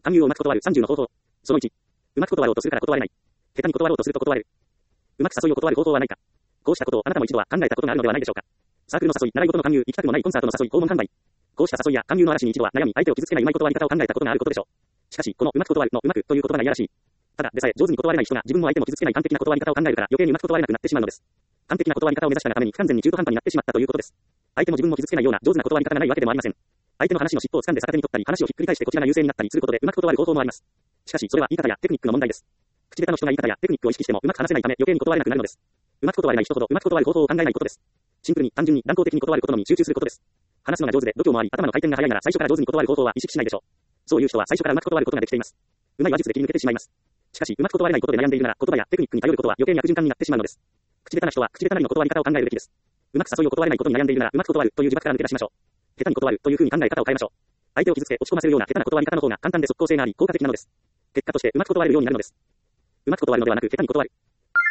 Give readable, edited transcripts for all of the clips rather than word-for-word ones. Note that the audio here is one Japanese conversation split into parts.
勧誘をうまく断る30の方法。その1。うまく断ろうとするから断れない。下手に断ろうとすると断れる。うまく誘いを断る方法はないか。こうしたことをあなたも一度は考えたことがあるのではないでしょうか。サークルの誘い、習い事の勧誘、行きたくもないコンサートの誘い、訪問販売。こうした誘いや勧誘の嵐に一度は悩み、相手を傷つけないうまい断り方を考えたことがあることでしょう。しかし、このうまく断るのうまくという言葉がいやらしい。ただでさえ上手に断れない人が自分も相手も傷つけない完璧な断り方を考えるから余計にうまく断れなくなってしまうのです。完璧な断り方を目指したがために不完全に中途半端になってしまったということです。相手も自分も傷つけないような上手な断り方がないわけでもありません。相手の話の尻尾を掴んで逆手に取ったり、話をひっくり返してこちらが優勢になったりすることでうまく断る方法もあります。しかし、それは言い方やテクニックの問題です。口下手の人が言い方やテクニックを意識してもうまく話せないため余計に断れなくなるのです。うまく断れない人ほどうまく断る方法を考えないことです。シンプルに単純に断固的に断ることのみ集中することです。話すのが上手で度胸もあり頭の回転が速いなら最初から上手に断る方法は意識しないでしょう。そういう人は最初からうまく断ることができています。うまい話術で切り抜けてしまいます。しかし、うまく断れないことで悩んでいるなら言葉やテクニックに頼ることは余計に悪循環になってしまうのです。口下手な人は口下手なりの断り方を考えるべきです。うまく誘いを断れないことに悩んでいるならうまく断るという呪縛から抜け出しましょう。下手に断るという風に考え方を変えましょう。相手を傷つけ落ち込ませるような下手な断り方の方が簡単で即効性があり効果的なのです。結果としてうまく断れるようになるのです。うまく断るのではなく下手に断る。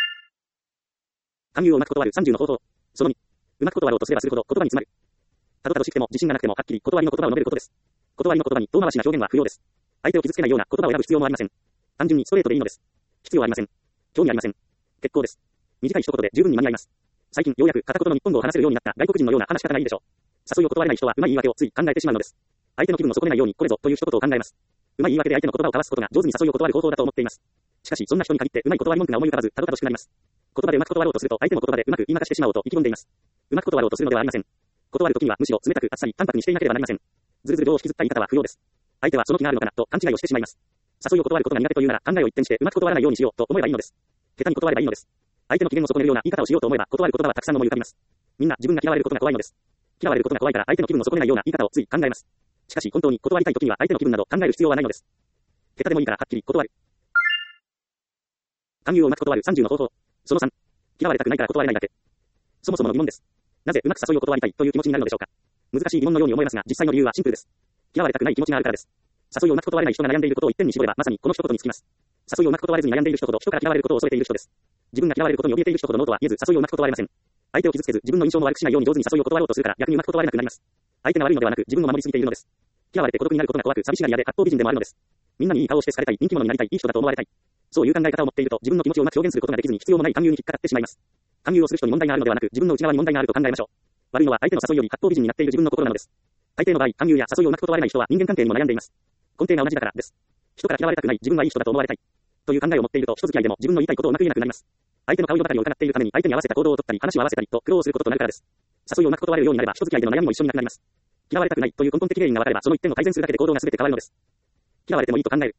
勧誘をうまく断る30の方法。その2。うまく断ろうとすればするほど言葉に詰まる。たどたどしくても自信がなくてもはっきり断りの言葉を述べることです。断りの言葉に遠回しな表現は不要です。相手を傷つけないような言葉を選ぶ必要もありません。単純にストレートでいいのです。必要ありません。興味ありません。結構です。短い一言で十分に間に合います。最近ようやく片言の日本語を話せるようになった外国人のような話し方がいいでしょう。誘いを断れない人はうまい言い訳をつい考えてしまうのです。相手の気分を損ねないようにこれぞという一言を考えます。うまい言い訳で相手の言葉を交わすことが上手に誘いを断る方法だと思っています。しかしそんな人に限ってうまい断り文句が思い浮かばずたどたどしくなります。言葉でうまく断ろうとすると相手も言葉でうまく言い負かしてしまおうと意気込んでいます。うまく断ろうとするのではありません。断るときにはむしろ冷たくあっさり淡白にしていなければなりません。ずるずるを引きずった言い方は不要です。相手はその気があるのかなと勘違いをしてしまいます。誘いを断ることが苦手というなら考えを一転してうまく断らないようにしようと思えばいいのです。下手に断ればいいのです。相手の機嫌を損ねるような言い方をしようと思えば断る言葉はたくさん思い浮かびます。みんな自分が嫌われることが怖いのです。嫌われることが怖いから相手の気分を損ねないような言い方をつい考えます。しかし本当に断りたいときには相手の気分など考える必要はないのです。下手でもいいからはっきり断る。勧誘をうまく断る30の方法。その3。嫌われたくないから断れないだけ。そもそもの疑問です。なぜうまく誘いを断りたいという気持ちになるのでしょうか。難しい疑問のように思いますが実際の理由はシンプルです。嫌われたくない気持ちがあるからです。誘いをうまく断れない人が悩んでいることを一点に絞ればまさにこの一言につきます。誘いをうまく断れずに悩んでいる人ほど人から嫌われることを恐れている人です。自分が嫌われることに怯えている人ほどノーとは言えず誘いをうまく断れません。相手を傷つけず自分の印象も悪くしないように上手に誘いを断ろうとするから逆にうまく断れなくなります。相手が悪いのではなく自分を守りすぎているのです。嫌われて孤独になることが怖く寂しがり屋で八方美人でもあるのです。みんなにいい顔をして好かれたい、人気者になりたい、いい人だと思われたい。そういう考え方を持っていると自分の気持ちをうまく表現することができずに必要もない勧誘に引っかかってしまいます。勧誘をする人に問題があるのではなく自分の内側に問題があると考えましょう。悪いのは相手の誘いより八方美人になっている自分の心なのです。大抵の場合、勧誘や誘いをうまく断れない人は人間関係にも悩んでいます。根底が同じだからです。人から嫌われたくない、自分はいい人だと思われたい。という考えを持っていると人付き合いでも自分の言いたいことをうまく言えなくなります。相手の顔色ばかりを伺っているために相手に合わせた行動を取ったり話を合わせたりと苦労することとなるからです。誘いをうまく断れるようになれば人付き合いでの悩みも一緒になくなります。嫌われたくないという根本的原因が分かればその一点を改善するだけで行動が全て変わるのです。嫌われてもいいと考える。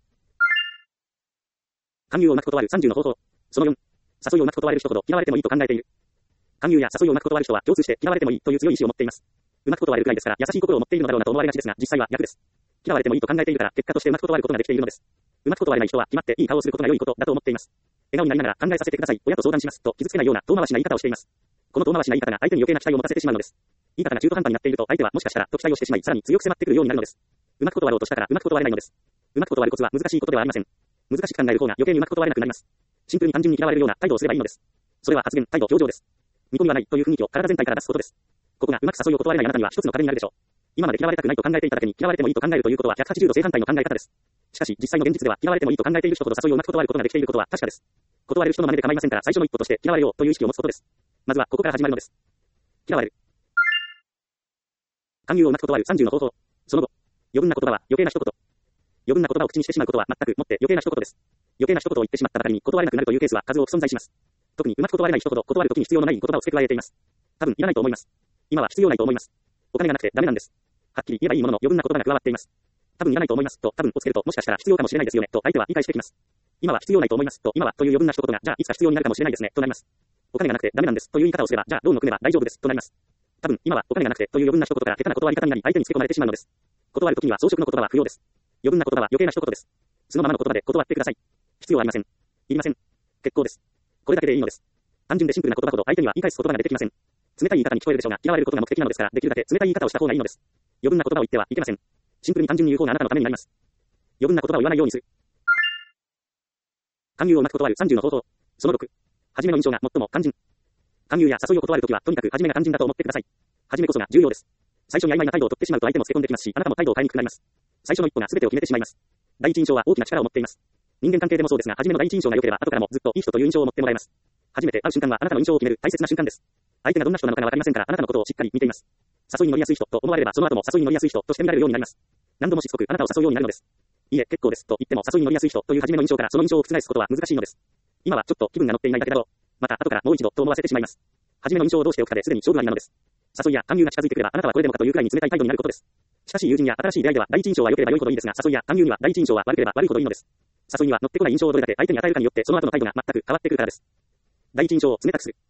勧誘をうまく断る30の方法。その4。誘いをうまく断れる人ほど嫌われてもいいと考えている。勧誘や誘いをうまく断る人は共通して嫌われてもいいという強い意志を持っています。うまく断れるくらいですから優しい心を持っているのだろうなと思われがちですが実際は逆です。嫌われてもいいと考えているから結果としてうまく断ることができているのです。うまく断れない人は決まっていい顔をすることが良いことだと思っています。笑顔になりながら考えさせてください、親と相談しますと傷つけないような遠回しな言い方をしています。この遠回しな言い方が相手に余計な期待を持たせてしまうのです。言い方が中途半端になっていると相手はもしかしたらと期待をしてしまいさらに強く迫ってくるようになるのです。うまく断ろうとしたからうまく断れないのです。うまく断るコツは難しいことではありません。難しく考える方が余計にうまく断れなくなります。シンプルに単純に嫌われるような態度をすればいいのです。それは発言、態度、表情です。見込みはないという雰囲気を体全体から出すことです。ここがうまく誘いを断れないあなたには一つの壁になるでしょう。今まで嫌われたくないと考えていただけに嫌われてもいいと考えるということは180度正反対の考え方です。しかし実際の現実では嫌われてもいいと考えている人ほど誘いをうまく断ることができていることは確かです。断れる人の真似で構いませんから最初の一歩として嫌われようという意識を持つことです。まずはここから始まるのです。嫌われる。勧誘をうまく断る30の方法。その後。余分な言葉は余計な一言。余分な言葉を口にしてしまうことは全くもって余計な一言です。余計な一言を言ってしまったばかりに断れなくなるというケースは数多く存在します。特にうまく断れない人ほど断るときに必要のない言葉を付け加えています。多分いらないと思います。今は必要ないと思います。お金がなくてダメなんです。はっきり言えばいいものの余分な言葉が加わっています。多分いらないと思いますと多分をつけるともしかしたら必要かもしれないですよねと相手は理解してきます。今は必要ないと思いますと今はという余分な一言がじゃあいつか必要になるかもしれないですねとなります。お金がなくてダメなんですという言い方をすればじゃあローンを組めば大丈夫ですとなります。多分今はお金がなくてという余分な一言から下手な断り方になり相手につけ込まれてしまうのです。断るときには装飾の言葉は不要です。余分な言葉は余計な一言です。そのままの言葉で断ってください。必要ありません。いりません。結構です。これだけでいいのです。単純でシンプルな言葉ほど相手には言い返す言葉が出てきません。冷たい言い方に聞こえるでしょうが嫌われることが目的なのですからできるだけ冷たい言い方をした方がいいのです。余分な言葉を言ってはいけません。シンプルに単純に言う方があなたのためになります。余分な言葉を言わないようにする。勧誘をうまく断る30の方法。その6。初めの印象が最も肝心。勧誘や誘いを断るときはとにかく初めが肝心だと思ってください。初めこそが重要です。最初に曖昧な態度を取ってしまうと相手もつけ込んできますし、あなたも態度を変えにくくなります。最初の一歩が全てを決めてしまいます。 第一印象は大きな力を持っています。人間関係でもそうですが、初めの第一印象が良ければ、後からもずっといい人という印象を持ってもらえます。初めて会う瞬間はあなたの印象を決める大切な瞬間です。相手がどんな人なのかがわかりませんから、あなたのことをしっかり見ています。誘いに乗りやすい人と思われれば、その後も誘いに乗りやすい人として見られるようになります。何度もしつこくあなたを誘うようになるのです。いえ、結構ですと言っても誘いに乗りやすい人という初めの印象からその印象を覆すことは難しいのです。今はちょっと気分が乗っていないだけだろう。また後からもう一度と思わせてしまいます。初めの印象をどうしておくかですでに勝負ありなのです。誘いや勧誘が近づいてくれば、あなたはこれでもかというくらいに冷たい態度になることです。しかし友人や新しい出会いでは第一印象は良ければ良いほどいいですが、誘いや勧誘には第一印象は悪ければ悪いほどいいのです。誘いには乗ってこない印象をどれだけ相手に与えるかによってその後の態度が全く変わってくるからです。第一印象を冷たくする。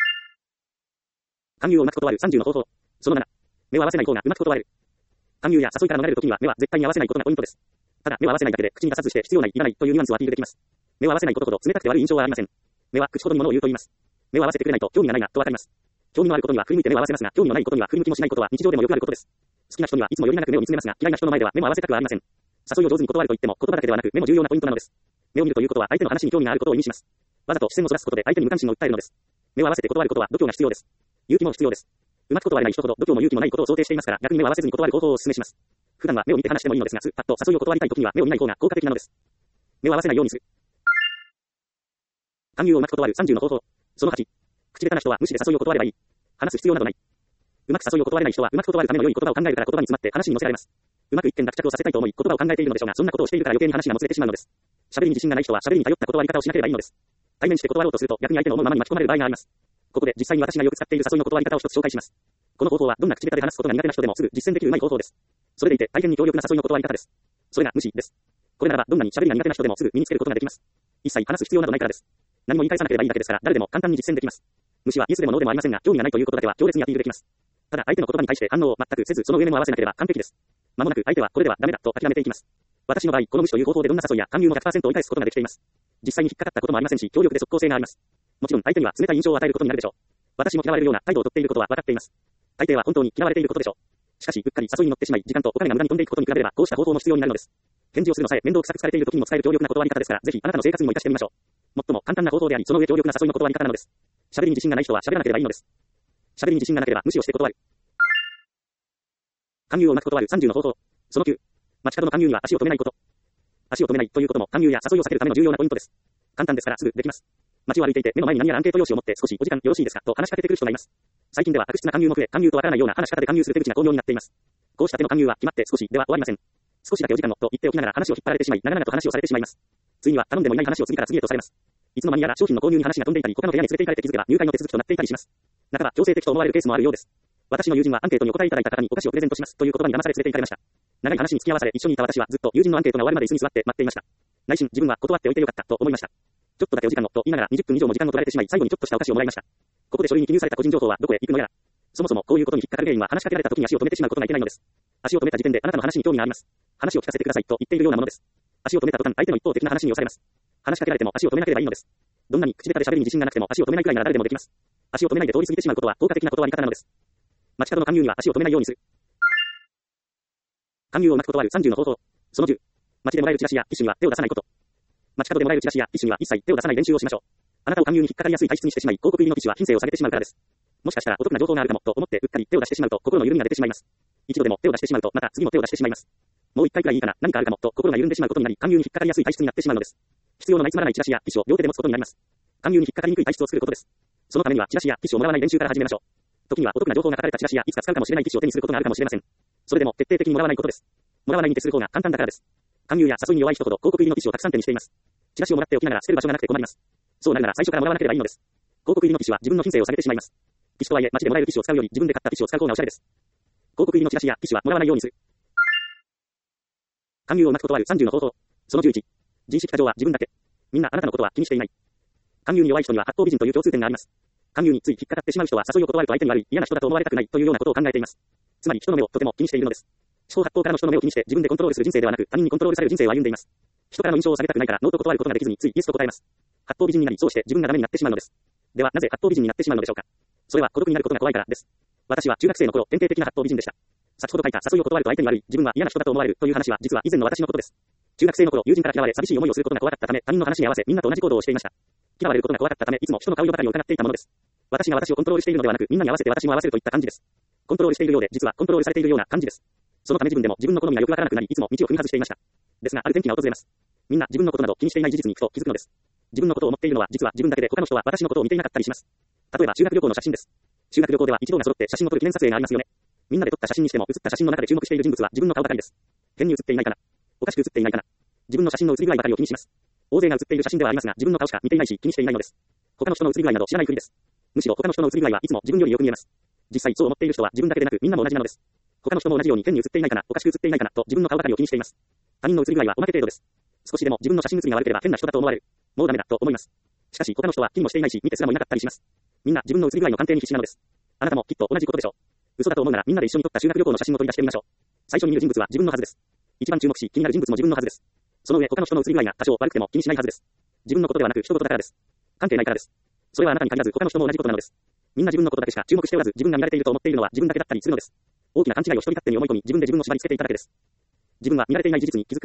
勧誘をうまく断る30の方法。その7。目を合わせない方がうまく断る。勧誘や誘いから逃れるときには目は絶対に合わせないことがポイントです。ただ目を合わせないだけで口に出さずして必要ない、いらないというニュアンスをアピールできます。目を合わせないことほど冷たくて悪い印象はありません。目は口ほどに物を言うと言います。目を合わせてくれないと興味がないなとわかります。興味のあることには振り向いて目を合わせますが、興味のないことには振り向きもしないことは日常でもよくあることです。好きな人にはいつもより長く目を見つめますが、嫌いな人の前では目も合わせたくはありません。誘いを上手に断ると言っても言葉だけではなく目も重要なポイントなのです。目を見るということは相手の話に興味があることを意味します。わざと視線をそらすことで相手に無関心を訴えるのです。目を合わせて断ることは度胸が必要です。勇気も必要です。うまく断れない人ほど度胸も勇気もないことを想定していますから、逆に目を合わせずに断る方法をお勧めします。普段は目を見て話してもいいのですが、パッと誘いを断りたいときには目を見ない方が効果的なのです。目を合わせないようにする。勧誘をうまく断る30の方法。その8。口下手な人は無視で誘いを断ればいい。話す必要などない。うまく誘いを断れない人はうまく断るための良い言葉を考えるから言葉に詰まって話に乗せられます。うまく一点落着をさせたいと思い言葉を考えているのでしょうが、そんなことをしているから余計に話がもつれてしまうのです。喋りに自信がない人は喋りに頼った断り方をしなければいいのです。対面して断ろうとすると逆に相手の思うままに巻き込まれる場合があります。ここで実際に私がよく使っている誘いの断り方を一つ紹介します。この方法はどんな口下手で話すことが苦手な人でもすぐ実践できるうまい方法です。それでいて大変に強力な誘いの断り方です。それが無視です。これならばどんなに喋りが苦手な人でもすぐ身につけることができます。一切話す必要などないからです。何も言い返さなければいいだけですから誰でも簡単に実践できます。無視はイエスでもノーでもありませんが、興味がないということだけは強烈にアピールできます。ただ相手の言葉に対して反応を全くせずその上目も合わせなければ完璧です。まもなく相手はこれではダメだと諦めていきます。私の場合、この無視という方法でどんな誘いや勧誘も 100% 追い返すことができています。実際に引っかかったこともありませんし、強力で即効性があります。もちろん相手には冷たい印象を与えることになるでしょう。私も嫌われるような態度をとっていることは分かっています。大抵は本当に嫌われていることでしょう。しかし、うっかり誘いに乗ってしまい、時間とお金が無駄に飛んでいくことに比べれば、こうした方法も必要になるのです。返事をするのさえ面倒くさく疲れている時にも使える強力な断り方ですから、ぜひあなたの生活にも活かしてみましょう。最も簡単な方法であり、その上強力な誘いの断り方なのです。喋りに自信がない人は喋らなければいいのです。喋りに自信がなければ無視をして断る。勧誘をうまく断る30の方法。その9。街角の勧誘には足を止めないこと。足を止めないということも勧誘や誘いを避けるための重要なポイントです。簡単ですからすぐできます。街を歩いていて目の前に何やらアンケート用紙を持って少しお時間よろしいですかと話しかけてくる人がいます。最近では悪質な勧誘も増え、勧誘とわからないような話し方で勧誘する手口が巧妙になっています。こうした手の勧誘は決まって少しでは終わりません。少しだけお時間のと言っておきながら話を引っ張られてしまい、長々と話をされてしまいます。ついには頼んでもいない話を次から次へとされます。いつの間にやら商品の購入に話が飛んでいたり、他の部屋に連れて行かれて気づけば入会の手続きとなっていたりします。半ば強制的と思われるケースもあるようです。私の友人はアンケートにお答えいただいた方にお菓子をプレゼントしますという言葉に騙され連れて行かれました。長い話に付き合わされ一緒にいた私はずっと友人のアンケートが終わるまで椅子に座って待っていました。内心自分は断っておいてよかったと思いました。ちょっとだけお時間をと言いながら20分以上も時間を取られてしまい、最後にちょっとしたお菓子をもらいました。ここで書類に記入された個人情報はどこへ行くのやら。そもそもこういうことに引っかかる原因は話しかけられた時に足を止めてしまうことがいけないのです。足を止めた時点であなたの話に興味があります。話を聞かせてくださいと言っているようなものです。足を止めた途端相手の一方的な話に押されます。話しかけられても足を止めなければいいのです。どんなに口下手で喋りに自信がなくても足を止めないくらいなら誰でもできます。足を止めないで通り過ぎてしまうことは効果的な断り方なのです。街角の勧誘には足を止めないようにする。勧誘をうまく断る30の方法。その10。街でもらえるチラシやティッシュには手を出さないこと。街角でもらえるチラシやティッシュには一切手を出さない練習をしましょう。あなたを勧誘に引っかかりやすい体質にしてしまい、広告入りのティッシュは品性を下げてしまうからです。もしかしたらお得な情報があるかもと思ってうっかり手を出してしまうと心の緩みが出てしまいます。一度でも手を出してしまうとまた次も手を出してしまいます。もう一回くらいいいかな、何かあるかもと心が緩んでしまうことになり、勧誘に引っかかりやすい体質になってしまうのです。必要のないつまらないチラシやティッシュを両手で持つことになります。勧誘に引っかかりにくい体質を作ることです。そのためにはチラシやティッシュをもらわない練習から始めましょう。時にはお得な情報が書かれたチラシやいつか使うかもしれないティッシュを手にすることがあるかもしれません。それでも徹底的にもらわないことです。もらわないに徹する方が簡単だからです。勧誘や誘いに弱い人ほど広告入りのティッシュをたくさん手にしています。チラシをもらっておきながら捨てる場所がなくて困ります。そうなるなら最初からもらわなければいいのです。広告入りのティッシュは自分の品性を下げてしまいます。ティッシュとはいえ街でもらえるティッシュを使うより自分で買ったティッシュを使う方がおしゃれです。広告入りのチラシやティッシュはもらわないようにする。勧誘をうまく断る30の方法。その11。自意識過剰は自分だけ。みんなあなたのことは気にしていない。勧誘に弱い人には八方美人という共通点があります。勧誘につい引っかかってしまう人は誘いを断ると相手に悪い嫌な人だと思われたくないというようなことを考えています。つまり人の目をとても気にしているのです。四方八方からの人の目を気にして自分でコントロールする人生ではなく他人にコントロールされる人生を歩んでいます。人からの印象を下げたくないからノーと断ることができずについイエスと答えます。八方美人になりそうして自分がダメになってしまうのです。ではなぜ八方美人になってしまうのでしょうか。それは孤独になることが怖いからです。私は中学生の頃典型的な八方美人でした。先ほど書いた誘いを断ると相手に悪い自分は嫌な人だと思われるという話は実は以前の私のことです。中学生の頃友人から嫌われ寂しい思いをすることが怖かったため他人の話に合わせみんなと同じ行動をしていました。嫌われることが怖かったためいつも人の顔色ばかりを伺っていたものです。私が私をコントロールしているのではなくみんなに合わせて私も合わせるといった感じです。コントロールしているようで実はコントロールされているような感じです。そのため自分でも自分の好みがよくわからなくなりいつも道を踏み外していました。 ですが、ある転機が訪れます。みんな自分のことなど気にしていない事実にふと気づくのです。自分のことを思っているのは実は自分だけで他の人は私のことを見ていなかったりします。例えば修学旅行の写真です。修学旅行では一同が揃って写真を撮る記念撮影がありますよね。みんなで撮った写真にしても写った写真の中で注目している人物は自分の顔ばかりです。変に写っていないかな。おかしく写っていないかな。自分の写真の写り具合ばかりを気にします。大勢が写っている写真ではありますが、自分の顔しか見ていないし気にしていないのです。他の人の写り具合など知らないふりです。むしろ他の人の写り具合はいつも自分よりよく見えます。実際そう思っている人は自分だけでなくみんなも同じなのです。他の人も同じように変に写っていないかな、おかしく写っていないかなと自分の顔ばかりを気にしています。他人の写り具合はおまけ程度です。少しでも自分の写真写りが悪ければ変な人だと思われる。もうダメだと思います。しかし他の人は気にもしていないし見てすらもいなかったりします。みんな自分の写り具合の鑑定に必死なのです。あなたもきっと同じことでしょう。嘘だと思うならみんなで一緒に撮った修学旅行の写真を取り出してみましょう。最初に見る人物は自分のはずです。一番注目し気になる人物も自分のはずです。その上他の人の写り具合が多少悪くても気にしないはずです。自分のことではなく人事だからです。関係ないからです。それはあなたに限らず他の人も同じことなのです。みんな自分のことだけしか注目しておらず自分が見られていると思っているのは自分だけだったりするのです。大きな勘違いを一人勝手に思い込み自分で自分を縛り付けていただけです。自分が見られていない事実に気づく。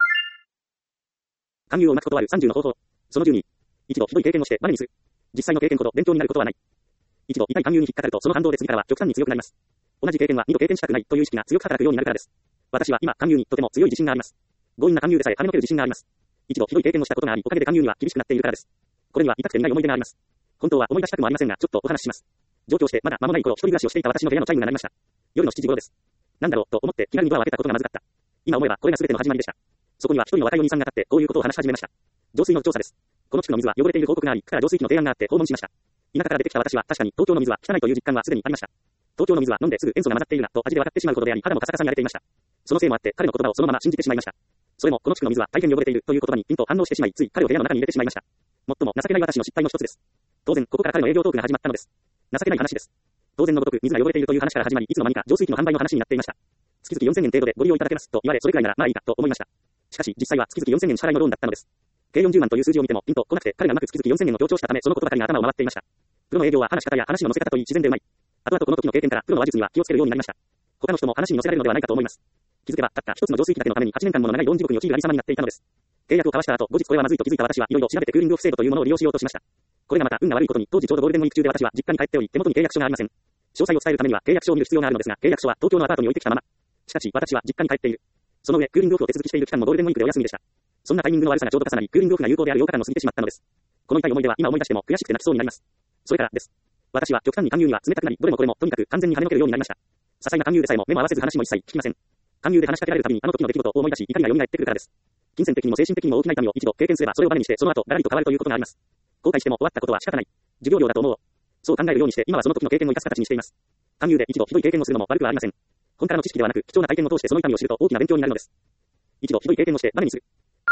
勧誘をうまく断る30の方法。その12。一度ひどい経験をしてバネにする。実際の経験ほど勉強になることはない。一度痛い勧誘に引っかかるとその反動で次からは極端に強くなります。同じ経験は二度経験したくないという意識が強く働くようになるからです。私は今勧誘にとても強い自信があります。強引な勧誘でさえ跳ねのける自信があります。一度ひどい経験をしたことがあり、おかげで勧誘には厳しくなっているからです。これには痛くて苦い思い出があります。本当は思い出したくもありませんが、ちょっとお話しします。上京してまだ間もない頃、一人暮らしをしていた私の部屋のチャイムが鳴りました。夜の7時頃です。なんだろうと思って気軽にドアを開けたことがまずかった。今思えばこれが全ての始まりでした。そこには一人の若いお兄さんが立ってこういうことを話し始めました。浄水の調査です。この地区の水は汚れている報告があり、区から浄水器の提案があって訪問しました。田舎から出てきた私は確かに東京の水は汚いという実感はすでにありました。東京の水は飲んですぐ塩素が混ざっているなと味で分かってしまうほどであり、肌もカサカサに荒れていました。そのせいもあって彼の言葉をそのまま信じてしまいました。それもこの地区の水は大変汚れているという言葉にピンと反応してしまい、つい彼を部屋の中に入れてしまいました。最も情けない私の失態の一つです。当然ここから彼の営業トークが始まったのです。情けない話です。当然のごとく水が汚れているという話から始まり、いつの間にか浄水器の販売の話になっていました。月々4000円程度でご利用いただけますと言われ、それくらいならまあいいかと思いました。しかし実際は月々4000円支払いのローンだったのです。計40万という数字を見てもピンと来なくて、彼がうまく月々4000円を強調したため、そのことばかりが頭を回っていました。プロの営業は話し方や話の乗せ方といい自然でうまい。後々この時の経験からプロの話術には気をつけるようになりました。他の人も話に乗せられるのではないかと思います。気づけばたった一つの浄水器だけのために8年間もの長いローン地獄に陥るありさまになっていたのです。契約を交わした後、後日これはまずいと気づいた私はいろいろ調べてクーリングオフ制度というものを利用しようとしました。これがまた運が悪いことに、当時ちょうどゴールデンウィーク中で私は実家に帰っており、手元に契約書がありません。詳細を伝えるためには契約書を見る必要があるのですが、契約書は東京のアパートに置いてきたまま。しかし私は実家に帰っている。その上、クーリングオフを手続きしている期間もゴールデンウィークでお休みでした。そんなタイミングの悪さがちょうど重なり、クーリングオフが有効である8日間を過ぎてしまったのです。この痛い思い出は今思い出しても悔しくて泣きそうになります。それからです。私は極端に勧誘には冷たくなり、どれもこれもとにかく完全に跳ねのけるようになりました。些細な勧誘でさえも目も合わせず話も一切聞きません。勧誘で話しかけられるたびにあの時の出来事を思い出し、怒りが蘇ってくるからです。金銭的にも精神的にも大きな痛みを一度経験すればそれをバネにしてその後ガラリと変わるということがあります。後悔しても終わったことは仕方ない。授業料だと思おう。そう考えるようにして今はその時の経験を生かす形にしています。勧誘で一度ひどい経験をするのも悪くはありません。本からの知識ではなく貴重な体験を通してその痛みを知ると大きな勉強になるのです。一度ひどい経験をしてバネにする。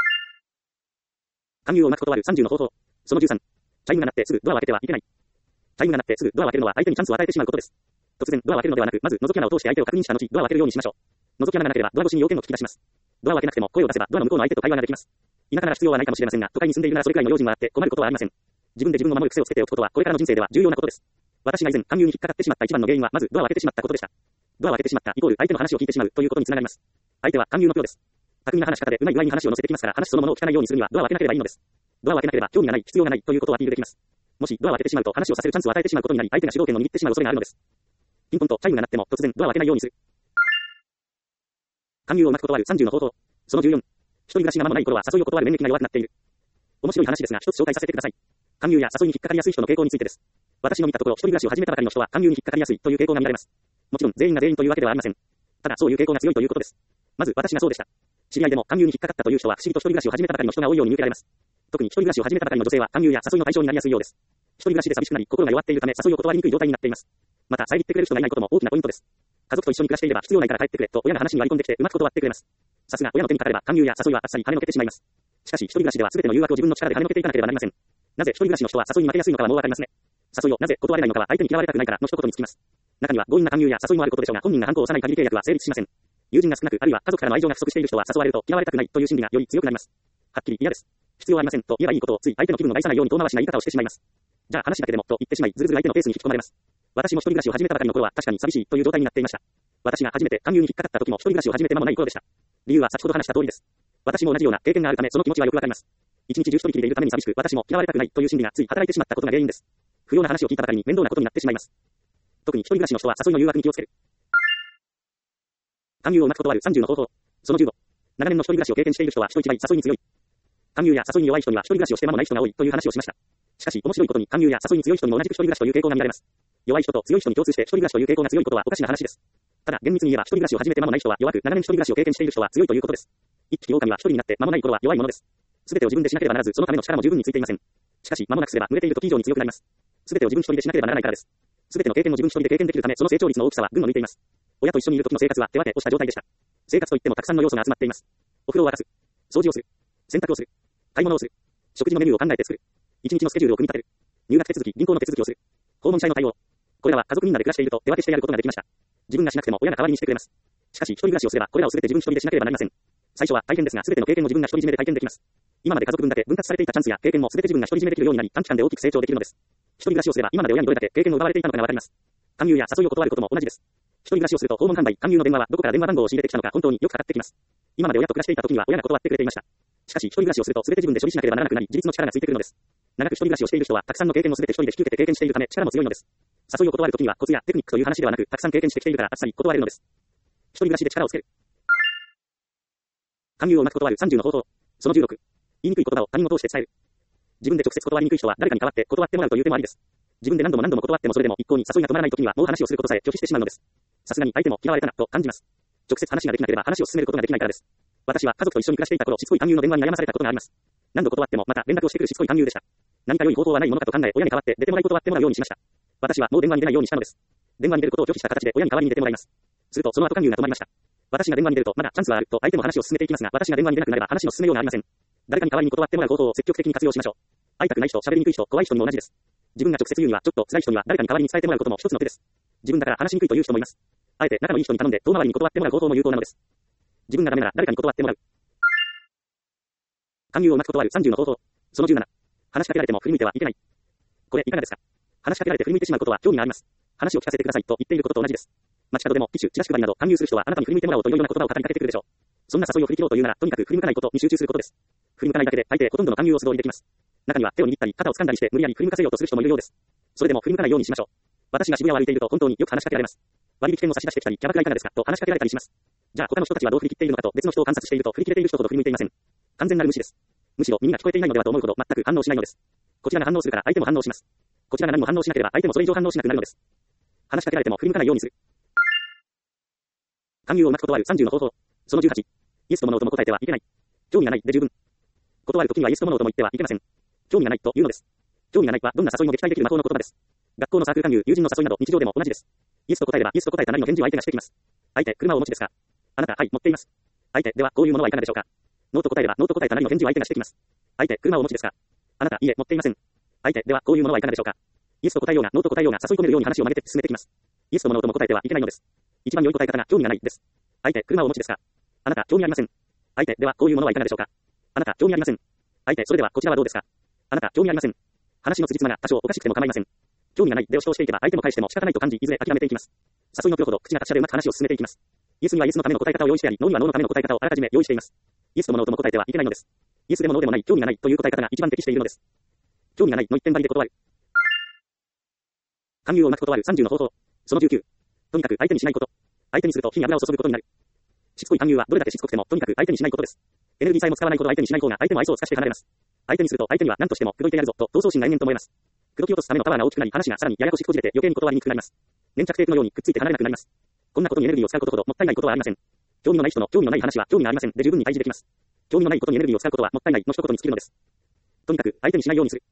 勧誘をうまく断る30の方法。その13。チャイムが鳴ってすぐドアを開けてはいけない。チャイムが鳴ってすぐドアを開けるのは相手にチャンスを与えてしまうことです。突然ドアを開けるのではなく、まず覗き穴を通して相手を確認した後、ドアを開けるようにしましょう。覗き穴がなければドア越しに要件を聞き出します。ドアを開けなくても声を出せばドアの向こうの相手と会話ができます。田舎なら必要はないかもしれませんが、都会に住んでいるならそれくらいの用心はあって困ることはありません。自分で自分を守る癖をつけておくことはこれからの人生では重要なことです。私が以前勧誘に引っかかってしまった一番の原因はまずドアを開けてしまったことでした。ドアを開けてしまったイコール相手の話を聞いてしまうということにつながります。相手は勧誘のプロです。巧みな話し方でうまい具合に話を乗せてきますから、話そのものを聞かないようにするにはドアを開けなければいいのです。ドアを開けなければ興味がない、必要がないということをアピールできます。もしドアを開けてしまうと話をさせるチャンスを与えてしまうことになり、相手が主導権を握ってしまう恐れがあるのです。ピンポンとチャイムが鳴っても突然ドアを開けないようにする。勧誘をうまく断る30の方法。その14。一人暮らしが間もない頃は誘いを断る免疫が弱くなっている。面白い話ですが一つ紹介させてください。勧誘や誘いに引っかかりやすい人の傾向についてです。私の見たところ一人暮らしを始めたばかりの人は勧誘に引っかかりやすいという傾向が見られます。もちろん全員が全員というわけではありません。ただそういう傾向が強いということです。まず私がそうでした。知り合いでも勧誘に引っかかったという人は不思議と一人暮らしを始めたばかりの人が多いように見受けられます。特に一人暮らしを始めたばかりの女性は勧誘や誘いの対象になりやすいようです。一人暮らしで寂しくなり心が弱っているため誘いを断りにくい状態になっています。また遮ってくれる人がいないことも大きなポイントです。家族と一緒に暮らしていれば必要ないから帰ってくれと親が話に割り込んできてうまく断ってくれます。さすが親の手にかかれば勧誘や誘いはあっさり跳ねのけてしまいます。しかし一人暮らしでは全ての誘惑を自分の力で跳ねのけていかなければなりません。なぜ一人暮らしの人は誘いに負けやすいのかはもうわかりますね。誘いをなぜ断れないのかは相手に嫌われたくないからの一言につきます。中には強引な勧誘や誘いもあることでしょうが、本人が反抗を押さない限り契約は成立しません。友人が少なく、あるいは家族からの愛情が不足している人は誘われると嫌われたくないという心理がより強くなります。はっきり嫌です。必要ありませんと言えばいいことをつい相手の気分を害さないように遠回しな言い方をしてしまいます。じゃあ話だけでもと言ってしまい、ずるずる相手のペースに引き込まれます。私も一人暮らしを始めたばかりの頃は確かに寂しいという状態になっていました。私が初めて勧誘に引っかかった時も一人暮らしを始めて間もない頃でした。理由は先ほど話した通りです。私も同じような経験があるためその気持ちはよくわかります。一日中一人きりでいるために寂しく、私も嫌われたくないという心理がつい働いてしまったことが原因です。不要な話を聞いたばかりに面倒なことになってしまいます。特に一人暮らしの人は誘いの誘惑に気をつける。勧誘をうまく断る30の方法。その15。 長年の一人暮らしを経験している人は人一倍誘いに強い。勧誘や誘いに弱い人には一人暮らしをして間もない人が多いという話をしました。しかし面白いことに勧誘や誘いに強い人にも同じく一人暮らしという傾向が見られます。弱い人と強い人に共通して一人暮らしという傾向が強いことはおかしな話です。ただ厳密に言えば一人暮らしを始めて間もない人は弱く、長年一人暮らしを経験している人は強いということです。一匹狼は一人になって間もない頃は弱いものです。すべてを自分でしなければならず、そのための力も十分についていません。しかし間もなくすれば群れている時以上に強くなります。すべてを自分一人でしなければならないからです。すべての経験も自分一人で経験できるため、その成長率の大きさは群を抜いています。親と一緒にいる時の生活は手分けをした状態でした。生活といってもたくさんの要素が集まっています。お風呂を沸かす、掃除をする、洗濯をする、買い物をする、食事のメニューを考えて作る、一日のスケジュールを組み立てる、入学手続き、銀行の手続きをする、訪問者への対応。これらは家族みんなで暮らしていると手分けしてやることができました。自分がしなくても親が代わりにしてくれます。しかし一人暮らしをすればこれらをすべて自分一人でしなければなりません。最初は大変ですが、すべての経験も自分が独り占めで体験できます。今まで家族分だけ分割されていたチャンスや経験もすべて自分が独り占めできるようになり、短期間で大きく成長できるのです。一人暮らしをすれば今まで親にどれだけ経験を奪われていたのかがわかります。勧誘や誘いを断ることも同じです。一人暮らしをすると訪問販売、勧誘の電話はどこから電話番号を仕入れてきたのか本当によくかかってきます。今まで親と暮らしていた時には親が断ってくれていました。しかし一人暮らしをするとすべて自分で処理しなければならなくなり、自立の力がついてくるのです。長く一人暮らしをしている人はたくさんの経験をすべて一人で引き受けて経験しているため力も強いのです。誘いを断る時にはコツやテクニックという話ではなく、たくさん経験してきているからあっさり断れるのです。一人暮らしで力をつける。勧誘をうまく断る30の方法。その16。言いにくい言葉を他人を通して伝える。自分で直接断りにくい人は誰かに代わって断ってもらうという手もありです。自分で何度も何度も断ってもそれでも一向に誘いが止まらない時にはもう話をすることさえ拒否してしまうのです。さすがに相手も嫌われたなと感じます。直接話ができなければ話を進めることができないからです。私は家族と一緒に暮らしていた頃、しつこい勧誘の電話に悩まされたことがあります。何度断ってもまた連絡をしてくるしつこい勧誘でした。何か良い方法はないものかと考え、親に代わって出てもらい断ってもらうようにしました。私はもう電話に出ないようにしたのです。電話に出ることを拒否した形で親に代わりに出てもらいます。するとその後勧誘が止まりました。私が電話に出るとまだチャンスはあると相手も話を進めていきますが、私が電話に出なくなれば話の進めようがありません。誰かに代わりに断ってもらう方法を積極的に活用しましょう。会いたくない人、喋りにくい人、怖い人にも同じです。自分が直接言うにはちょっと辛い人には誰かに代わりに伝えてもらうことも一つの手です。自分だから話しにくいという人もいます。あえて仲のいい人に頼んで遠回りに断ってもらう方法も有効なのです。自分がダメなら誰かに断ってもらう。勧誘をうまく断る30の方法。その17。話しかけられても振り向いてはいけない。これいかがですか？話しかけられて振り向いてしまうことは興味があります。話を聞かせてくださいと言っていることと同じです。街角でもティッシュ、チラシ配りなど勧誘する人はあなたに振り向いてもらおうというような言葉を語りかけてくるでしょう。そんな誘いを振り切ろうというならとにかく振り向かないことに集中することです。振り向かないだけで大抵ほとんどの勧誘を素通りできます。中には手を握ったり肩を掴んだりして無理やり振り向かせようとする人もいるようです。それでも振り向かないようにしましょう。私が渋谷を歩いていると本当によく話しかけられます。割引券を差し出してきたりキャバクラいかがですかと話しかけられたりします。じゃあ他の人たちはどう振り切っているのかと別の人を観察していると振り切れている人ほど振り向いていません。完全なる無視です。むしろ耳が聞こえていないのではと思うほど全く反応しないのです。こちらが反応するから相手も反応します。こちらが何も反応しなければ相手もそれ以上反応しなくなるのです。話しかけられても振り向かないようにする。勧誘をうまく断る30の方法。その18。イエスと物とも答えてはいけない。興味がないで十分。断るときにはイエスと物とも言ってはいけません。興味がないというのです。興味がないはどんな誘いも撃退できる魔法の言葉です。学校のサークル勧誘、友人の誘いなど日常でも同じです。イエスと答えればイエスと答えたなりの返事を相手がしてきます。相手、車をお持ちですか？あなた、はい、持っています。相手、ではこういうものはいかがでしょうか？ノーと答えればノーと答えたなりの返事を相手がしてきます。相手、車をお持ちですか？あなた、いえ、持っていません。相手、ではこういうものはいかがでしょうか？イエスと答えようがノーと答えようが誘い込めるように話を曲げて進めてきます。イエスと物とも答えてはいけないのです。一番良い答え方が興味がないです。相手、車をお持ちですか？あなた、興味ありません。相手、ではこういうものはいかがでしょうか？あなた、興味ありません。相手、それではこちらはどうですか？あなた、興味ありません。話の辻褄が多少おかしくても構いません。興味がないで押し通していけば相手も返しても仕方ないと感じ、いずれ諦めていきます。誘いのプロほど口が達者でうまく話を進めていきます。イエスにはイエスのための答え方を用意してあり、ノーにはノーのための答え方をあらかじめ用意しています。イエスともノーとも答えてはいけないのです。イエスでもノーでもない、興味がないという答え方が一番適しているのです。興味がないの一点張りで断る。勧誘をうまく断る30の方法。その19。とにかく相手にしないこと。相手にすると火に油を注ぐことになる。しつこい勧誘はどれだけしつこくてもとにかく相手にしないことです。エネルギーさえも使わないほど相手にしない方が相手も愛想を尽かして離れます。相手にすると相手には何としても口説いてやるぞと闘争心が延々と燃えます。口説き落とすためのパワーが大きくなり話がさらにややこしくこじれて余計に断りにくくなります。粘着テープのようにくっついて離れなくなります。こんなことにエネルギーを使うことほどもったいないことはありません。興味のない人の興味のない話は興味がありませんで十分に対峙できます。興味のないことにエネルギーを使うことはもったいないの一言に尽きるのです。とにかく相手にしないようにする。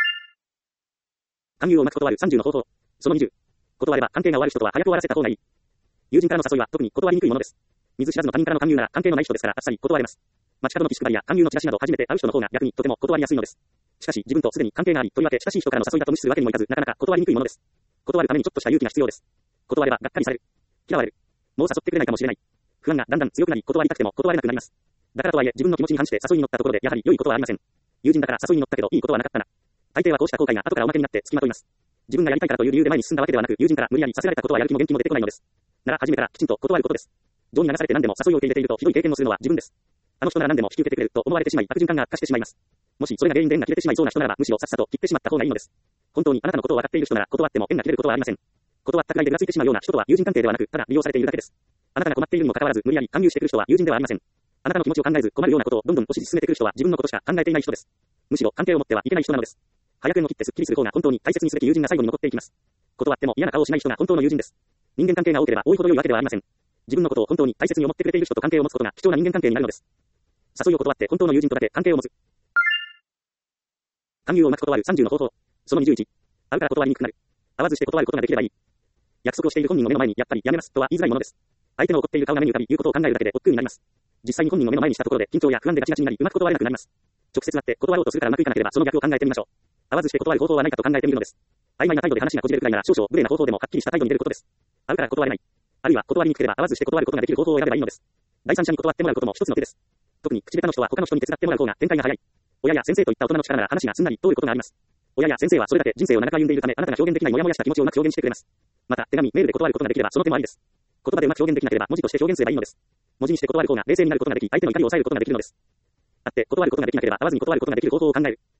勧誘をうまく断る30の方法。その20。断れば関係が終わる人とは早く終わらせた方がいい。友人からの誘いは特に断りにくいものです。見ず知らずの他人からの勧誘なら関係のない人ですからあっさり断れます。街角のティッシュ配りや勧誘のチラシなど初めて会う人の方が逆にとても断りやすいのです。しかし自分とすでに関係がありとりわけ親しい人からの誘いだと無視するわけにもいかずなかなか断りにくいものです。断るためにちょっとした勇気が必要です。断ればがっかりされる。嫌われる。もう誘ってくれないかもしれない。不安がだんだん強くなり断りたくても断れなくなります。だからとはいえ自分の気持ちに反して誘いに乗ったところでやはり良いことはありません。友人だから誘いに乗ったけどいいことはなかったな。大抵はこうした後悔が後からおまけになって付きまといます。自分がやりたいからという理由で前に進んだわけではなく友人から無理やりさせられたことはやる気も元気も出てこないのです。なら初めからきちんと断ることです。情に流されて何でも誘いを受け入れているとひどい経験をするのは自分です。あの人なら何でも引き受けてくれると思われてしまい悪循環が悪化してしまいます。もしそれが原因で縁が切れてしまいそうな人ならばむしろさっさと切ってしまった方がいいのです。本当にあなたのことを分かっている人なら断っても縁が切れることはありません。断ったくらいでがついてしまうような人とは友人関係ではなくただ利用されているだけです。あなたが困っているにもかかわらず無理やり勧誘してくる人は友人ではありません。ああなたの気持ちを考えず困るようなことをどんどん推し進めてくる人は自分のことしか考えていない人です。むしろ関係を持ってはいけない人なのです。早く縁を切ってスッキリする方が本当に大切にすべき友人が最後に残っていきます。断っても嫌な顔をしない人が本当の友人です。人間関係が多ければ多いほど良いわけではありません。自分のことを本当に大切に思ってくれている人と関係を持つことが貴重な人間関係になるのです。誘いを断って本当の友人とだけ関係を持つ。勧誘をうまく断る30の方法。その21。会うから断りにくくなる。会わずして断ることができればいい。約束をしている本人の目の前にやっぱりやめますとは言いづらいものです。相手の怒っている顔が目に浮かび言うことを考えるだけで億劫になります。実際に本人の目の前にしたところで緊張や不安でガチガチになりうまく断れなくなります。直接会って断ろうとするからうまくいかなければその逆を考えてみましょう。会わずして断る方法はないかと考えてみるのです。曖昧な態度で話がこじれるくらいなら少々無礼な方法でもはっきりした態度に出ることです。会うから断れない。あるいは断りにくければ会わずして断ることができる方法を選べばいいのです。第三者に断ってもらうことも一つの手です。特に口下手の人は他の人に手伝ってもらう方が展開が早い。親や先生といった大人の力なら話がすんなり通ることがあります。親や先生はそれだけ人生を長く歩んでいるためあなたが表現できないモヤモヤした気持ちをうまく表現してくれます。また手紙、メールで断ることができればその手もありです。言葉でうまく表現できなければ文字として表現すればいいのです。文字にして断る方が冷静になることができ相手の怒りを抑えることができるのです。会って断ることができなければ会わずに断ることができる方法を考える。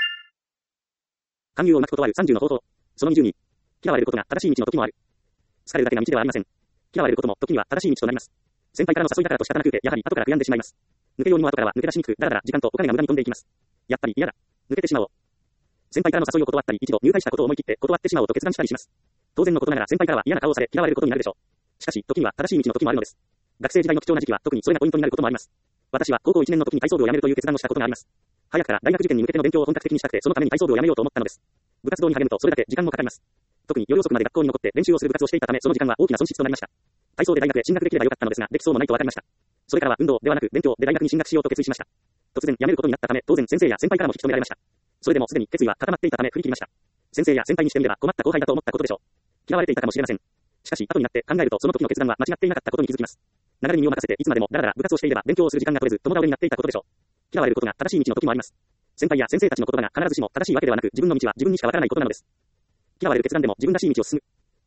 勧誘をうまく断る30の方法。その22。嫌われることが正しい道の時もある。好かれるだけが道ではありません。嫌われることも時には正しい道となります。先輩からの誘いだからと仕方なくてやはり後から悔やんでしまいます。抜けようにも後からは抜け出しにくくだらだら時間とお金が無駄に飛んでいきます。やっぱり嫌だ。抜けてしまおう。先輩からの誘いを断ったり一度入会したことを思い切って断ってしまおうと決断したりします。当然のことながら先輩からは嫌な顔をされ嫌われることになるでしょう。しかし時には正しい道の時もあるのです。学生時代の貴重な時期は特にそれがポイントになることもあります。私は高校1年の時に体操部を辞めるという決断をしたことがあります。早くから大学受験に向けての勉強を本格的にしたくてそのために体操部を辞めようと思ったのです。部活動に励むとそれだけ時間もかかります。特に夜遅くまで学校に残って練習をする部活をしていたためその時間は大きな損失となりました。体操で大学へ進学できればよかったのですができそうもないと分かりました。それからは運動ではなく勉強で大学に進学しようと決意しました。突然辞めることになったため当然先生や先輩からも引き止められました。それでもすでに決意は固まっていたため振り切りました。先生や先輩にしてみれば困った後輩だと思ったことでしょう。嫌われていたかもしれません。しかし後になって考えるとその時の決断は間違っていなかったことに気づきます。流れに身を任せていつまでもだらだら部活をしていれば勉強をする時間が取れず共倒れになっていたことでしょう。嫌われることが正しい道の時もあります。先輩や先生たちの言葉が必ずしも正しいわけではなく自分の道は自分にしかわからないことなのです。嫌われる決断でも自分らしい道を進む。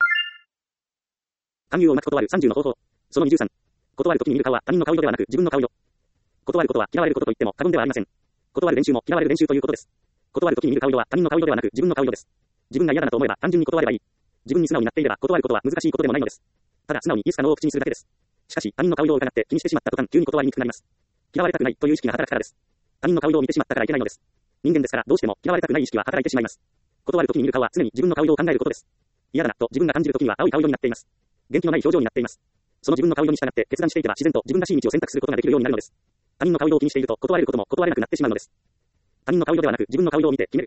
勧誘をうまく断る30の方法。その23。断る時に見る顔は他人の顔色ではなく自分の顔色。断ることは嫌われることと言っても過言ではありません。断る練習も嫌われる練習ということです。断る時に見る顔色は他人の顔色ではなく自分の顔色です。自分が嫌だなと思えば単純に断ればいい。自分に素直になっていれば断ることは難しいことでもないのです。ただ素直にイエスかノーを口にするだけです。しかし他人の顔色を疑って気にしてしまった途端急に断りにくくなります。嫌われたくないという意識が働くからです。他人の顔色を見てしまったからいけないのです。人間ですからどうしても嫌われたくない意識は働いてしまいます。断る時に見る顔は常に自分の顔色を考えることです。嫌だなと自分が感じる時には青い顔色になっています。元気のない表情になっています。その自分の顔色に従って決断していけば自然と自分らしい道を選択することができるようになるのです。他人の顔色を気にしていると断れることも断れなくなってしまうのです。他人の顔色ではなく自分の顔色を見て決める。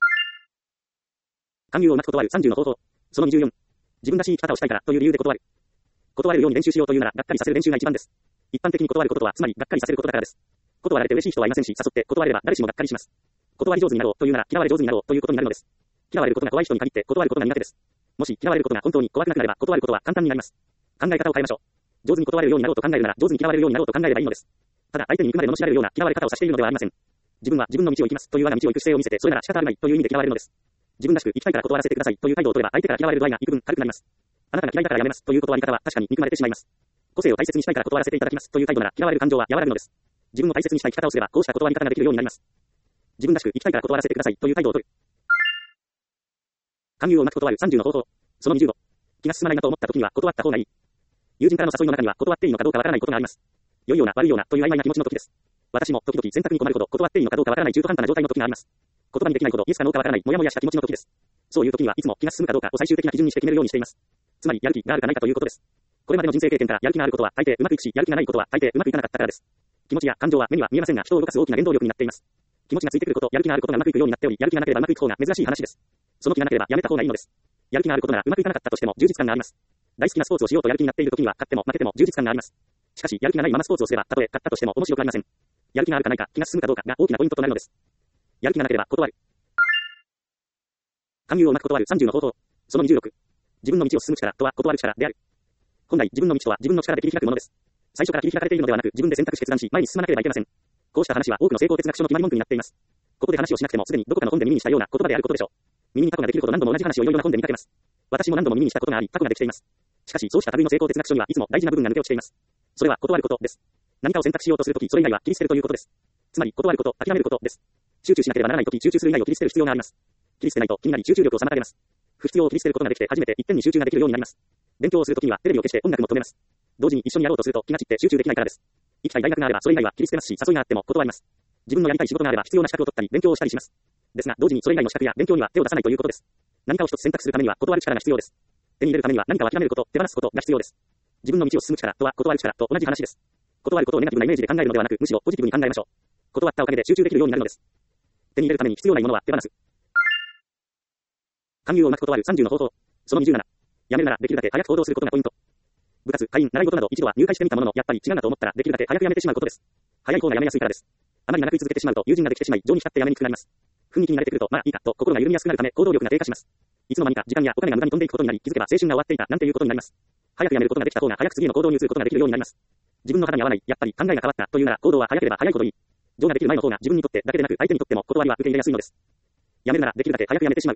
勧誘をうまく断る30の方法。その24。自分らしい生き方をしたいからという理由で断る。断れるように練習しようというならがっかりさせる練習が一番です。一般的に断ることとはつまりがっかりさせることだからです。断られて嬉しい人はいませんし、誘って断れれば誰しもがっかりします。断り上手になろうというなら嫌われ上手になろうということになるのです。嫌われることが怖い人に限って断ることが苦手です。もし嫌われることが本当に怖くなくなれば断ることは簡単になります。考え方を変えましょう。上手に断れるようになろうと考えるなら上手に嫌われるようになろうと考えればいいのです。ただ相手に行くまで罵られるような嫌われ方をさせているのではありません。自分は自分の道を行きますという我が道を行く姿勢を見せてそれなら仕方あるまいという意味で嫌われるのです。自分らしく生きたいから断らせてくださいという態度を取れば相手から嫌われる度合いが幾分軽くなります。あなたが嫌いだからやめますという断り方は確かに憎まれてしまいます。個性を大切にしたいから断らせていただきますという態度なら嫌われる感情は和らぐのです。自分を大切にしたい生き方をすればこうした断り方ができるようになります。自分らしく生きたいから断らせてくださいという態度を取る。勧誘をうまく断る30の方法。その25。気が進まないなと思った時には断った方がいい。友人からの誘いの中には断っていいのかどうかわからないことがあります。良いような悪いようなという曖昧な気持ちの時です。私も時々選択に困るほど断っていいのかどうかわからない中途半端な状態の時があります。言葉にできないほどイエスかノーかわからないモヤモヤした気持ちの時です。そういう時にはいつも気が進むかどうかを最終的な基準にして決めるようにしています。つまりやる気があるかないかということです。これまでの人生経験からやる気があることは大抵うまくいくし、やる気がないことは大抵うまくいかなかったからです。気持ちや感情は目には見えませんが人を動かす大きな原動力になっています。気持ちがついてくること、やる気があることがうまくいくようになっており、やる気がなければうまくいく方が珍しい話です。その気がなければやめた方がいいのです。やる気があることならうまくいかなかったとしても充実感があります。大好きなスポーツをしようとやる気になっている時には勝っても負けても充実感があります。しかしやる気がないままスポーツをすればたとえ勝ったとしても面白くありません。やる気があるかないか、気が進むかどうかが大きなポイントとなるのです。やる気がなければ断る。勧誘をうまく断る30の方法。その26。自分の道を進む力とは断る力である。本来自分の道とは自分の力で切り開くものです。最初から切り開かれているのではなく自分で選択して決断し前に進まなければいけません。こうした話は多くの成功哲学書の決まり文句になっています。ここで話をしなくてもすでにどこかの本で耳にしたような言葉であることでしょう。耳にタコができるほど何度も同じ話をいろいろな本で見かけます。私も何度も耳にしたことがありタコができています。しかしそうした類の成功哲学書にはいつも大事な部分が抜け落ちています。それは断ることです。何かを選択しようとするときそれ以外は切り捨てるということです。つまり断ること、諦めることです。集中しなければならないとき集中する以外を切り捨てる必要があります。切り捨てないと気になり集中力を妨げます。不必要を切り捨てることができて初めて一点に集中ができるようになります。勉強をするときにはテレビを消して音楽も止めます。同時に一緒にやろうとすると気が散って集中できないからです。 行きたい大学があればそれ以外は切り捨てますし、誘いがあっても断ります。自分のやりたい仕事があれば必要な資格を取ったり、勉強をしたりします。ですが、同時にそれ以外の資格や勉強には手を出さないということです。何かを一つ選択するためには断る力が必要です。手に入れるためには何かを諦めること、手放すことが必要です。自分の道を進む力とは断る力と同じ話です。断ることをネガティブなイメージで考えるのではなく、むしろポジティブに考えましょう。断ったおかげで集中できるようになるのです。手に入れるために必要ないものは手放す。勧誘をうまく断る30の方法。その27。やめるならできるだけ早く行動することがポイント。部活、会員、習い事など一度は入会してみたものの、やっぱり違うなと思ったらできるだけ早くやめてしまうことです。早い方がやめやすいからです。あまり長く続けてしまうと友人ができてしまい、情に浸ってやめにくくなります。雰囲気に慣れてくると、まあいいかと心が緩みやすくなるため行動力が低下します。いつの間にか時間やお金が無駄に飛んでいくことになり、気づけば青春が終わっていたなんていうことになります。早くやめることができた方が早く次への行動に移ることができるようになります。自分の肌に合わない、やっぱり考えが変わったというなら行動は早ければ早いほどいい。情ができる前の方が自分にとってだけでなく相手にとっても断りは受け入れやすいのです。やめるならできるだけ早くやめてしまう。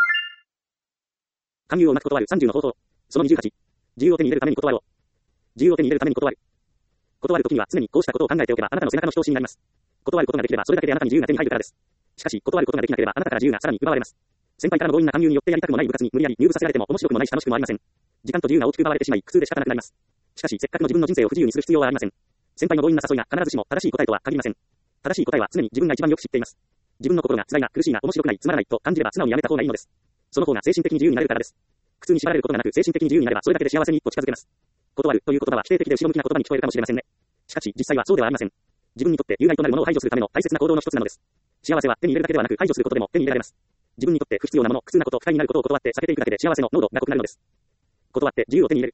勧誘をうまく断る30の方法。その28。自由を手に入れるために断ろう。自由を手に入れるために断る。断るときには常にこうしたことを考えておけばあなたの背中の人押しになります。断ることができればそれだけであなたに自由が手に入るからです。しかし断ることができなければあなたから自由がさらに奪われます。先輩からの強引な勧誘によってやりたくもない部活に無理やり入部させられても面白くもないし楽しくもありません。時間と自由が大きく奪われてしまい苦痛で仕方なくなります。しかしせっかくの自分の人生を不自由にする必要はありません。先輩の強引な誘いが必ずしも正しい答えとは限りません。正しい答えは常に自分が一番よく知っています。自分の心が辛いな、苦しいな、面白くない、つまらないと感じれば素直にやめた方がいいのです。その方が精神的に自由になれるからです。苦痛に縛られることがなく精神的に自由になればそれだけで幸せに一歩近づけます。断るという言葉は否定的で後ろ向きな言葉に聞こえるかもしれませんね。しかし実際はそうではありません。自分にとって有害となるものを排除するための大切な行動の一つなのです。幸せは手に入れるだけではなく排除することでも手に入れられます。自分にとって不必要なもの、苦痛なこと、不快になることを断って避けていくだけで幸せの濃度が濃くなるのです。断って自由を手に入れる。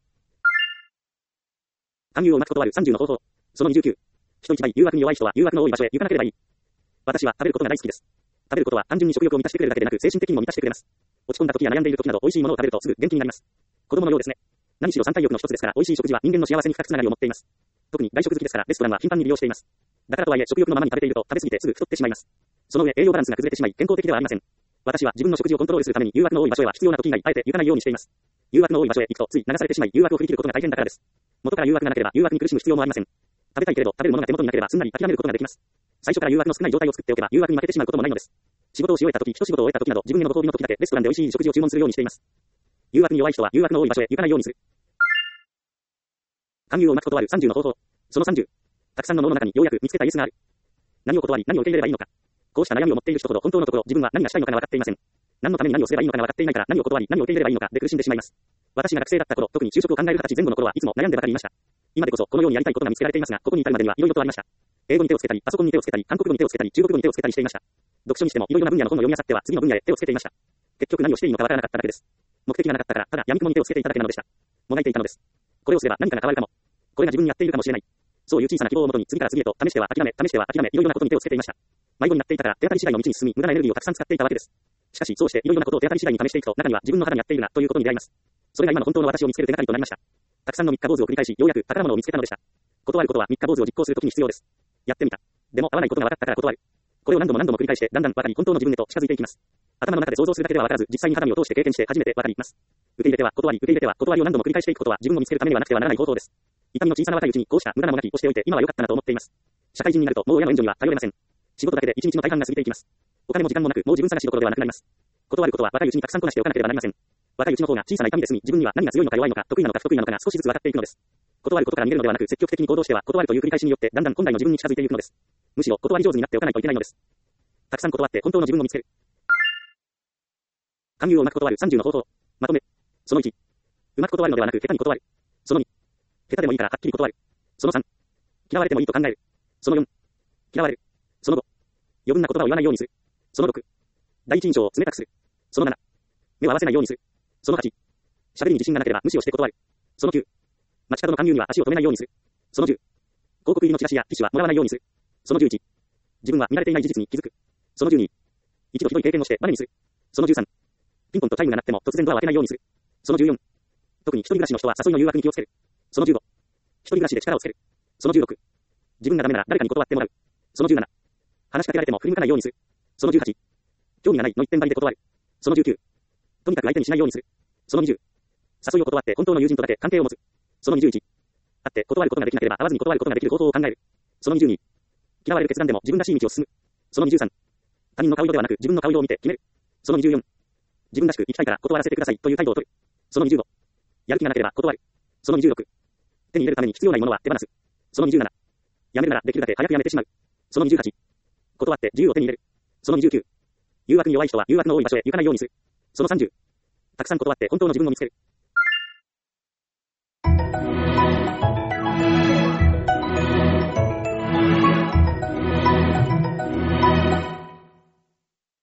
勧誘をうまく断る30の方法。その29。人一倍誘惑に弱い人は誘惑の多い場所へ行かなければいい。私は食べることが大好きです。食べることは単純に食欲を満たしてくれるだけでなく精神的にも満たしてくれます。落ち込んだ時や悩んでいる時など美味しいものを食べるとすぐ元気になります。子供のようですね。何しろ三体欲の一つですから美味しい食事は人間の幸せに深くつながりを持っています。特に外食好きですからレストランは頻繁に利用しています。だからとはいえ食欲のままに食べていると食べ過ぎてすぐ太ってしまいます。その上栄養バランスが崩れてしまい健康的ではありません。私は自分の食事をコントロールするために誘惑の多い場所へは必要な時以外あえて行かないようにしています。誘惑の多い場所へ行くとつい流されてしまい誘惑を振り切ることが大変だからです。元から誘惑がなければ誘惑に苦しむ必要もありません。食べたいけれど食べるものが手元になければすんなり諦めることができます。最初から誘惑の少ない状態を作っておけば誘惑に負けてしまうこともないのです。仕事をし終えた時、一仕事を終えた時など自分へのご褒美の時だけレストランで美味しい食事を注文するようにしています。誘惑に弱い人は誘惑の多い場所へ行かないようにする。勧誘をうまく断る30の方法。その30。たくさんのものの中にようやく見つけたイエスがある。何を断り何を受け入れればいいのか。こうした悩みを持っている人ほど本当のところ自分は何がしたいのかが分かっていません。何のために何をすればいいのかが分かっていないから何を断り何を受け入れればいいのかで苦しんでしまいます。私が学生だった頃、特に就職を考える20歳前後の頃はいつも悩んでばかりいました。今でこそこのようにやりたいことが見つけられていますが、ここに至るまでにはいろいろとありました。英語に手をつけたり、パソコンに手をつけたり、韓国語に手をつけたり、中国語に手をつけたりしていました。読書にしてもいろいろな分野の本を読み漁っては次の分野へ手をつけていました。結局何をしていいのかわからなかっただけです。目的がなかったからただ闇雲に手をつけていただけなのでした。もがいていたのです。これをすれば何かが変わるかも。これが自分にやっているかもしれない。そういう小さな希望をもとに次から次へと試しては諦め、試しては諦め、いろいろなことに手をつけていました。迷子になっていたから手当たり次第の道に進み、無駄なエネルギーをたくさん使っていたわけです。しかしそうしていろいろなことを手当たり次第に試していくと中には自分の肌に合っているなということに出会います。それが今の本当の私を見つける手がかりとなりました。たくさんの三日坊主を繰り返し、ようやく宝物を見つけたのでした。断ることは三日坊主を実行するときに必要です。やってみた。でも合わないことが分かったから断る。これを何度も何度も繰り返してだんだん分かり本当の自分へと近づいていきます。頭の中で想像するだけでは分からず実際に肌身を通して経験して初めて分かります。受け入れては断り、受け入れては断りを何度も繰り返していくことは自分を見つけるためにはなくてはならない方法です。痛みの小さな若いうちにこうした無駄なもがきをしておいて今は良かったなと思っています。社会人になるともう親の援助には頼れません。仕事だけで一日の大半が過ぎていきます。お金も時間もなくもう自分探しどころではなくなります。断ることは若いうちにたくさんこなしておかなければなりません。若いうちの方が小さな痛みで済み、自分には何が強いのか弱いのか得意なのか不得意なのかが少しずつ分かっていくのです。断ることから逃げるのではなく積極的に行動しては断るという繰り返しによってだんだん本来の自分に近づいていくのです。むしろ断り上手になっておかないといけないのです。たくさん断って本当の自分を見つける。勧誘をうまく断る30の方法。まとめ。その1。うまく断るのではなく下手に断る。その2。下手でもいいからはっきり断る。その3。嫌われてもいいと考える。その4。嫌われる。その5。余分な言葉を言わないようにする。その6。第一印象を冷たくする。その7。目を合わせないようにする。その8。喋りに自信がなければ無視をして断る。その9。街角の勧誘には足を止めないようにする。その10。広告入りのチラシやティッシュはもらわないようにする。その11。自分は見られていない事実に気づく。その12。一度ひどい経験をしてバネにする。その13。ピンポンとチャイムが鳴っても突然ドアを開けないようにする。その14。特に一人暮らしの人は誘いの誘惑に気をつける。その15。一人暮らしで力をつける。その16。自分がダメなら誰かに断ってもらう。その17。話しかけられても振り向かないようにする。その18。興味がないの一点張りで断る。その19。とにかく相手にしないようにする。その20。誘いを断って本当の友人とだけ関係を持つ。その21。会って断ることができなければ会わずに断ることができる方法を考える。その22。嫌われる決断でも自分らしい道を進む。その23。他人の顔色ではなく自分の顔色を見て決める。その24。自分らしく生きたいから断らせてくださいという態度を取る。その25。やる気がなければ断る。その26。手に入れるために必要ないものは手放す。その27。 やめるならできるだけ早くやめてしまう。その28。断って自由を手に入れる。その29。誘惑に弱い人は誘惑の多い場所へ行かないようにする。その30。たくさん断って本当の自分を見つける。